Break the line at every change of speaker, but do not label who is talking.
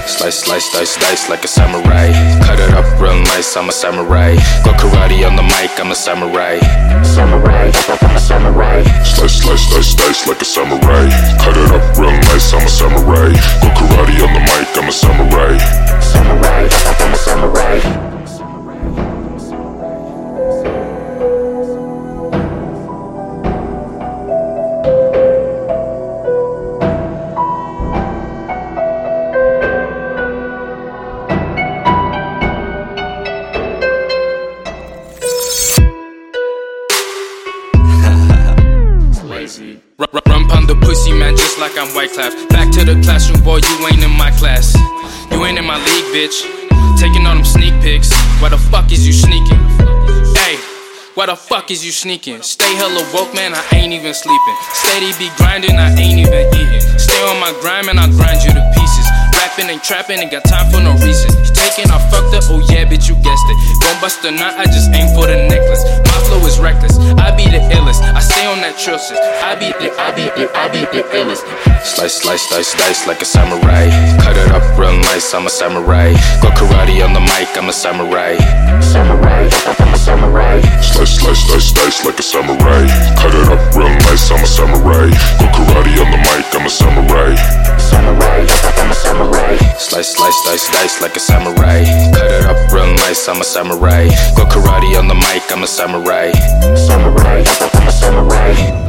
Slice, slice, dice, dice like a samurai. Cut it up real nice, I'm a samurai. Go karate on the mic, I'm a samurai. Samurai, I'm a samurai.
Slice, slice, dice, dice like a samurai. Cut it up real nice, I'm a samurai. Go karate on the mic, I'm a samurai.
Samurai, I'm a samurai.
Run pound the pussy, man, just like I'm Wyclef. Back to the classroom, boy, you ain't in my class. You ain't in my league, bitch. Taking all them sneak pics. Why the fuck is you sneaking? Hey, why the fuck is you sneaking? Stay hella woke, man, I ain't even sleeping. Steady be grinding, I ain't even eating. Stay on my grind, man, I'll grind you to pieces. Rapping and trapping, ain't got time for no reason. You taking, I fucked up, oh yeah, bitch, you guessed it. Gon' bust a nut, I just aim for the necklace. My flow is reckless, I be the illest. I stay on that trill shit. I be the illest.
Slice, slice, dice, dice like a samurai. Cut it up real nice, I'm a samurai. Go karate on the mic, I'm a samurai. Samurai, I'm a samurai.
Slice, slice, dice, dice like a samurai. Cut it up real nice, I'm a samurai. Go karate on the mic, I'm a samurai.
Samurai, I'm a samurai. Slice, slice, dice, dice like a samurai. Cut it up real nice, I'm a samurai. Go karate on the mic, I'm a samurai. Samurai, I'm a samurai.